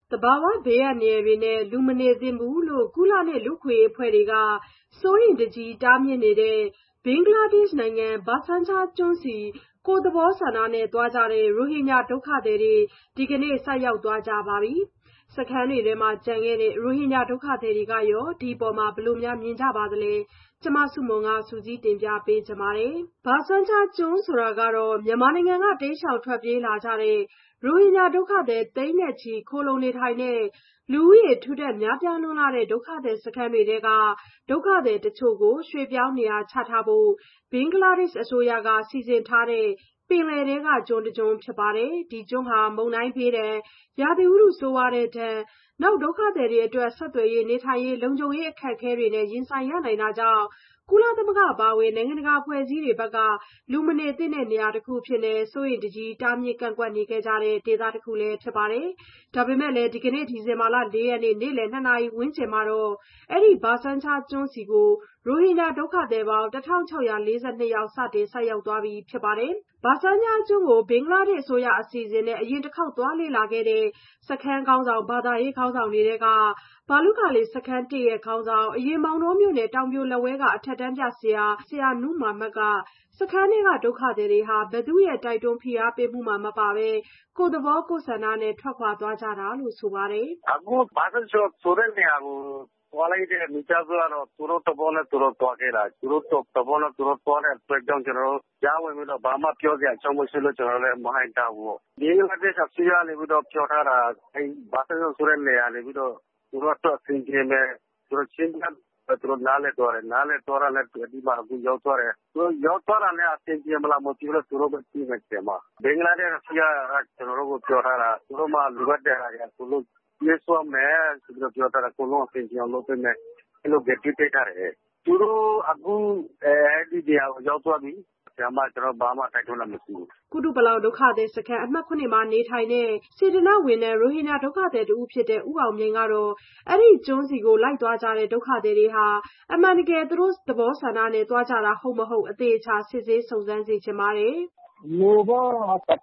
သဘာဝဘေးအန္တရာယ်တွေနဲ့လူမနေသင့်ဘူးလို့ကုလနဲ့လူ့အခွင့်အရေးအဖွဲ့တွေကစိုးရိမ်တကြီးတားမြစ်နေတဲ့ဘင်္ဂလားဒေ့ရှ်နိုင်ငံဘာဆန်ချာကျွန်းဆီကိုယ့်သဘောဆန္ဒနဲ့သွားကြတဲ့ရိုဟင်ဂျာဒုက္ခသည်တွေဒီကနေ့ဆိုက်ရောက်သွားကြပါပြီ။စခန်းတွေထဲမှာကျန်ခဲ့တဲ့ရိုဟင်ဂျာဒုက္ခသည်တွေကရောဒီအပေါ်ဘယ်လိုမြင်ကြပါသလဲ။ကျမဆုမွန်ကစုစည်းတင်ပြပေးထားပါတယ်။ဘာဆန်ချာကျွန်းဆိုတာကတော့မြန်မာနိုင်ငံကတိမ်းရှောင်ထွက်ပြေးလာကြတဲ့ရိုဟင်ဂျာဒုက္ခသည်သိန်းနဲ့ချီခိုလှုံနေထိုင်တဲ့လူဦးရေထူထပ်များပြားလွန်းတဲ့ဒုက္ခသည်စခန်းတွေထဲကဒုက္ခသည်တချို့ကိုရွှေ့ပြောင်းနေရာချထားဖို့ဘင်္ဂလားဒေ့ရှ်အစိုးရကစီစဉ်ထားတဲ့ပင်လယ်ထဲကကျွန်းတစ်ကျွန်းဖြစ်ပါတယ်။ဒီကျွန်းဟာမုန်တိုင်းဘေးဒဏ်ရာသီဥတုဆိုးဝါးတဲ့ဒဏ်နောက်ဒုက္ခသည်တွေအတွက်ဆက်သွယ်ရေးနေထိုင်ရေးလုံခြုံရေးအခက်အခဲတွေနဲ့ရင်ဆိုင်ရနိုင်တာကြောင့်ကုလသမဂ္ဂအပါအဝင်နိုင်ငံတကာအဖွဲ့အစည်းတွေဘက်ကလူမနေသင့်တဲ့နေရာတစ်ခုအဖြစ်စိုးရိမ်တကြီးတားမြစ်ကန့်ကွက်နေခဲ့ကြတဲ့ဒေသတစ်ခုလည်းဖြစ်ပါတယ်။ဒါပေမဲ့လည်းဒီကနေ့ဒီဇင်ဘာလ4ရက်နေ့နေ့လယ်2နာရီဝန်းကျင်မှာတော့အဲ့ဒီဘာဆန်ချာကျွန်းစီကိုရိုဟင်ဂျာဒုက္ခသည်ပေါင်း1642ယောက်စတင်ဆိုက်ရောက်သွားပြီဖြစ်ပါတယ်။ဘာဆန်ချာကျွန်းကိုဘင်္ဂလားဒေ့ရှ်အစိုးရအစီအစဉ်နဲ့အရင်တစ်ခေါက်သွားလေ့လာခဲ့တဲ့စခန်းခေါင်းဆောင်ဘာသာရေးခေါင်းဆောင်တွေကဘာလုခါလီစခန်း1ရဲ့ခေါင်းဆောင်အရင်မောင်နှောမြို့နယ်တောင်ပြိုလက်ဝဲကအထက်တန်းပြဆရာနုမာမတ်ကစခန်းထဲကဒုက္ခသည်တွေဟာဘယ်သူရဲ့တိုက်တွန်းဖိအားပေးမှုမှမပါဘဲကိုယ့်သဘောကိုယ့်ဆန္ဒနဲ့ထွက်ခွာသွားကြတာလို့ဆိုပါတယ်။အခုဘာသာဆိုတဲ့နေရာကိုသွားလိုက်တဲ့မိသားစုကတော့သူတို့သဘောနဲ့သူတို့သွားခဲ့တာသူတို့သဘောနဲ့သူတို့သွားတဲ့အတွက်ကြောင့်ကျွန်တော်တို့ကြားဝင်ပြီးတော့ဘာမှပြောစရာအကြောင်းမရှိလို့ကျွန်တော်လည်းမဟိုက်တာဘူး။ဒီလိုတဲ့ဆက်စီရနေပြီးတော့ပြောထားတာအဲဘာသာဆိုတဲ့နေရာနေပြီးတော့သူတို့တော့သင်ကျင်းမဲ့သူတို့ချင်းသူတို့နားလဲတော့လည်းဒီမှာအခုရောက်သွားတယ်သူရောက်သွားတာနဲ့အသင်ကျင်းမလားမသိဘူးသူတို့ပဲသိနေတယ်မှာဘင်္ဂလားဒေ့ရှ်ကကျွန်တော်တို့ကိုပြောထားတာသူတို့မှလူတ်တဲ့ဟာကသူတို့ပြေးစွမ်းမယ်သူတို့ပြောထားတာကိုလုံးအသင်ကျင်းလို့ပြင်မယ်အဲ့လိုကြည့်ပေးထားတယ်သူတို့အခုဒီတရားကိုရောက်သွားပြီဆရာမကျွန်တော်ဘာမှတိုက်တွန်းလို့မရှိဘူးကုတုပလောင်ဒုက္ခသည်စခန်းအမှတ်9မှာနေထိုင်တဲ့စေတနာဝင်တဲ့ရိုဟင်ဂျာဒုက္ခသည်တူဖြစ်တဲ့ဦးအောင်မြိန်ကတော့အဲ့ဒီကျွန်းစီကိုလိုက်သွားကြတဲ့ဒုက္ခသည်တွေဟာအမှန်တကယ်သူတို့သဘောဆန္ဒနဲ့သွားကြတာဟုတ်မဟုတ်အသေးချာစစ်ဆေးစုံစမ်းစေချင်ပါတယ်လူပေါင်း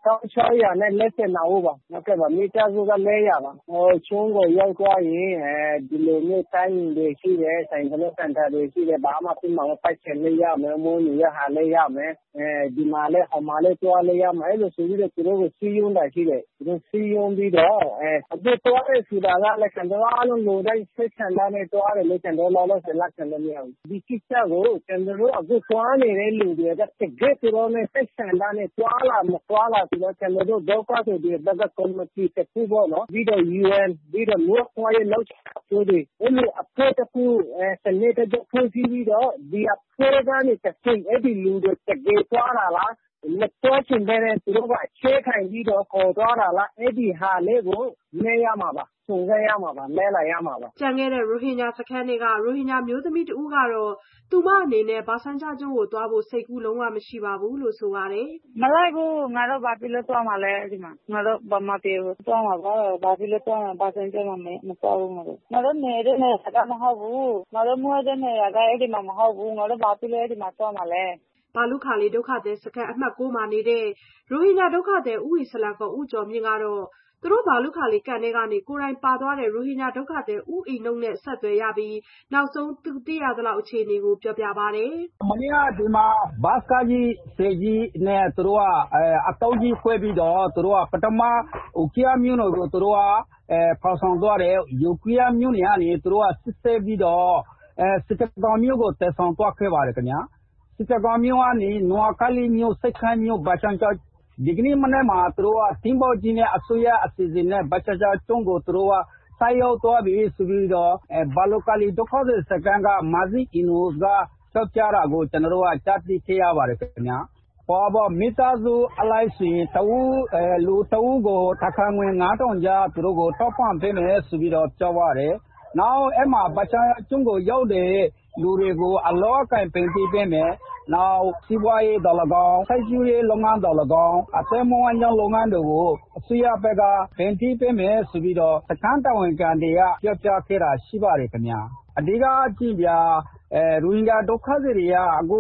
1600နဲ့လက်ဆက်နာဦးပါဟုတ်ကဲ့ပါမိသားစုက400ပါချုံးကိုရောက်သွားရင်ဒီလိုမျိုးတိုင်းတွေရှိတယ်ဆိုင်ကလေးစံတာတွေရှိတယ်ဘာမှပြမအောင်ပိုက်ချင်လေးရမယ်မိုးနေရဟာလေးရမယ်ဒီမှာလဲဟော်မှာလဲတွားလေးရမယ်အဲ့လိုဆိုပြီးတော့သူတို့ကိုစီးယုံတာရှိတယ်သူတို့စီးယုံပြီးတော့အခုတွားတဲ့ဆိုတာကလည်းကျွန်တော်အားလုံးလူတိုင်းစိတ်ဆန္ဒနဲ့တွားတယ်လို့ကျွန်တော်လောဆယ်လက်ခံလို့မရဘူးဒီကိစ္စကိုကျွန်တော်တို့အခုတွားနေတဲ့လူတွေကတကယ်သူတို့နဲ့စိတ်ဆန္ဒနဲ့တွားလာမတွားလာဆိုတော့ကျွန်တော်တို့ဒုက္ခတွေဒီဘက်ကကော်မတီတစ်ခုပေါ့နော်ပြီးတော့ UN ပြီးတော့လူ့အခွင့်အရေးလောက်ဆိုဒီအဲ့လိုအဖွဲ့တစ်ခုစနေတစ်ခုပြီးတော့ဒီအဖွဲ့ကနေတစ်ချိန်အဲ့ဒီလူတွေတကယ်တွားလာလားမတော်ချင်တဲ့သူတို့ကအခြေခံပြီးတော့ခေါ်သွားတာလားအဲ့ဒီဟာလေးကိုနေရမှာပါစုံစမ်းရမှာပါလဲလာရမှာပါကြံခဲ့တဲ့ရိုဟင်ဂျာစခန်းတွေကရိုဟင်ဂျာမျိုးသမီးတဦးကတော့သူမအနေနဲ့ဘာဆန်ချာကျွန်းကိုသွားဖို့စိတ်ကူးလုံးဝမရှိပါဘူးလို့ဆိုပါတယ်မလိုက်ဘူးငါတို့ဘာဖြစ်လို့သွားမှာလဲဒီမှာငါတို့ဘာမှပြေဘူးသွားမှာပါဘာဖြစ်လို့သွားမှာဘာဆန်ချာမှာမသွားဘူးငါတို့နေတဲ့နေရာကမဟုတ်ဘူးငါတို့မွေးတဲ့နေရာကအဲ့ဒီမှာမဟုတ်ဘူးငါတို့ဘာဖြစ်လို့အဲ့ဒီမှာသွားမှာလဲဘာလုခါလီဒုက္ခသည်စခန်းအမှတ်9မှာနေတဲ့ရိုဟင်ဂျာဒုက္ခသည်ဦးဝီဆလာကဦးကျော်မြင့်ကတော့သူတို့ဘာလုခါလီကန်ထဲကနေကိုယ်တိုင်ပါသွားတဲ့ရိုဟင်ဂျာဒုက္ခသည်ဦးအီနုနဲ့ဆက်သွယ်ရပြီးနောက်ဆုံးသူသိရသလောက်အခြေအနေကိုပြောပြပါတယ်မနေ့ကဒီမှာဘတ်ကာကြီးစေကြီးနဲ့သူတို့ကအတောက်ကြီးခွဲပြီးတော့သူတို့ကပထမကီယာမျိုးကိုသူတို့ကဖော်ဆောင်သွားတယ်ယူကီယာမျိုးနေကနေသူတို့ကစစ်ဆေးပြီးတော့စစ်တောင်မျိုးကိုတည်ဆောင်သွားခဲ့ပါတယ်ခင်ဗျာစစ်တောင်မျိုးကနေနွားကလေးမျိုးစိတ်ခမ်းမျိုးဘာချန်ချဒီကနေ့မနေ့မှာသူတို့ကတင်းပေါကြီးနဲ့အစိုးရအစီအစဉ်နဲ့ဘာချာချာတုံးကိုသူတို့ကဆိုက်ရောက်သွားပြီးဆိုပြီးတော့ဘာလိုကလီဒုက္ခသည်စကန်ကမာဇီအင်နိုကတောက်ကြတာကိုကျွန်တော်တို့ကကြားသိခဲ့ရပါတယ်ခင်ဗျာပေါ်မိသားစုအလိုက်ဆိုရင်လူတဦးကိုတစ်ခါငွေ9000ကျပ်သူတို့ကိုတောက်ပံ့ပေးမယ်ဆိုပြီးတော့ပြောပါတယ်နောက်အဲ့မှာဘာချာကျွန်းကိုရောက်တဲ့လူတွေကိုအလောအကင်ပင်ပေးမယ်နောက်စီးပွားရေးတော်၎င်းစိုက်ပျိုးရေးလုပ်ငန်းတော်၎င်းအသက်မွေးဝမ်းကြောင်းလုပ်ငန်းတွေကိုအစိုးရဘက်ကပင်ပေးမယ်ဆိုပြီးတော့စခန်းတာဝန်ခံတွေကပြောပြခဲ့တာရှိပါတယ်ခင်ဗျာအဓိကကြည့်ပြရိုဟင်ဂျာဒုက္ခသည်တွေကအခု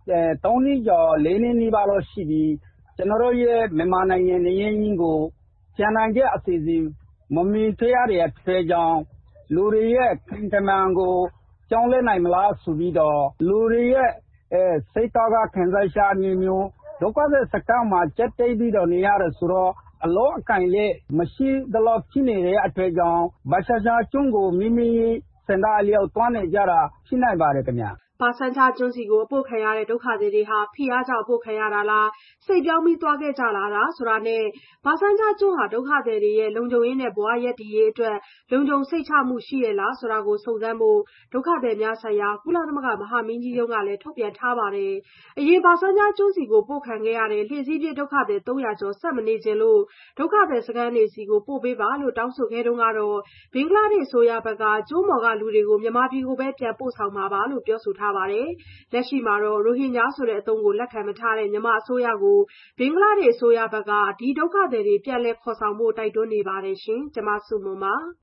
3နှစ်ကျော်4နှစ်နီးပါးလို့ရှိပြီးကျွန်တော်တို့ရဲ့မြန်မာနိုင်ငံနေရင်းကိုကျန်နိုင်တဲ့အစီအစဉ်မမီသေးရတဲ့အထွေကြောင့်လူတွေရဲ့ခံကဏ္ဍကိုပြောင်းလဲနိုင်မလားဆိုပြီးတော့လူတွေရဲ့စိတ်တော်ကခံစားချက်အမျိုးဒုက္ခသည်စခန်းမှာကြက်တိတ်ပြီးတော့နေရတယ်ဆိုတော့အလောအကင်လေးမရှိသလောက်ဖြစ်နေတဲ့အတွက်ကြောင့်ဘာသာခြားကျွန်းကိုမိမိစန္ဒအလျောက်တွန်းနေကြတာဖြစ်နိုင်ပါတယ်ခင်ဗျာဘာဆန်ချာကျွန်းစီကိုအပို့ခံရတဲ့ဒုက္ခသည်တွေဟာဖိအားကြောင့်အပို့ခံရတာလားစိတ်ပြောင်းပြီးသွားခဲ့ကြလာတာဆိုတာနဲ့ဘာဆန်ချာကျွန်းဟာဒုက္ခသည်တွေရဲ့လုံခြုံရေးနဲ့ဘဝရပ်တည်ရေးအတွက်လုံခြုံစိတ်ချမှုရှိရလားဆိုတာကိုစုံစမ်းဖို့ဒုက္ခသည်များဆိုင်ရာကုလသမဂ္ဂမဟာမင်းကြီးရုံးကလည်းထုတ်ပြန်ထားပါတယ်။အရင်ဘာဆန်ချာကျွန်းစီကိုပို့ခံခဲ့ရတဲ့လှေစီးပြေးဒုက္ခသည်300ကျော်ဆက်မနေခြင်းလို့ဒုက္ခသည်စခန်းတွေစီကိုပို့ပေးပါလို့တောင်းဆိုခဲ့တုန်းကတော့ဘင်္ဂလားဒေ့ရှ်အစိုးရဘက်ကကျွန်းပေါ်ကလူတွေကိုမြန်မာပြည်ကိုပဲပြန်ပို့ဆောင်မှာပါလို့ပြောဆိုထားပါတယ်။လက်ရှိမှာတော့ရိုဟင်ဂျာဆိုတဲ့အသုံးကိုလက်ခံမထားတဲ့မြန်မာအစိုးရကိုဘင်္ဂလားဒေ့ရှ်အစိုးရဘက်ကဒီဒုက္ခသည်တွေပြန်လည်ခေါ်ဆောင်ဖို့တိုက်တွန်းနေပါတယ်ရှင်။ကျွန်မစုမွန်ပါ